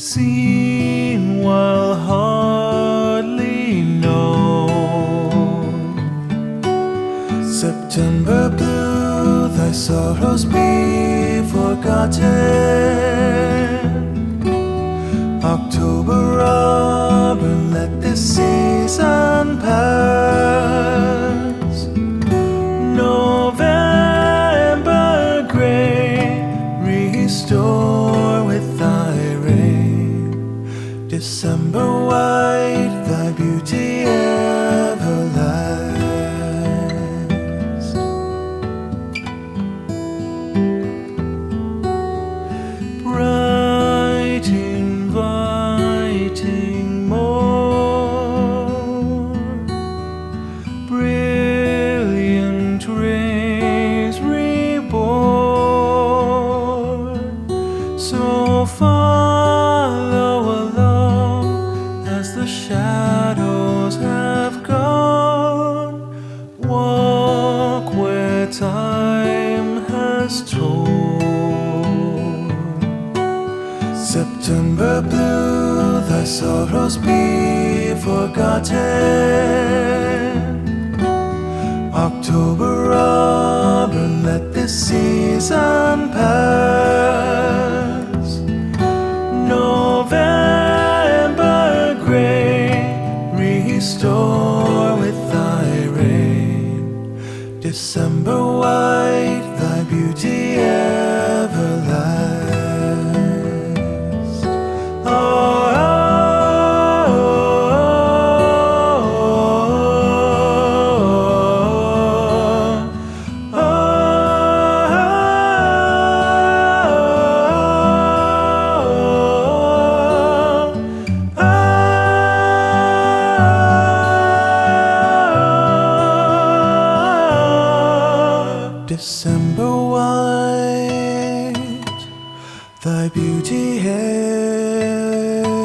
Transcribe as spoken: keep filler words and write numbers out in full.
seen while hardly known. September blue, thy sorrows be forgotten. October auburn, let this season pass. November gray, restore with thy rain. December white, thy beauty everlast. Bright inviting more, brilliant rays reborn. So follow along as the shadows have gone. Walk where time has told. September blue, thy sorrows be forgotten. October auburn, let this season pass. November gray, restore with thy rain. December white, thy beauty everlast. Oh, December white, thy beauty hair.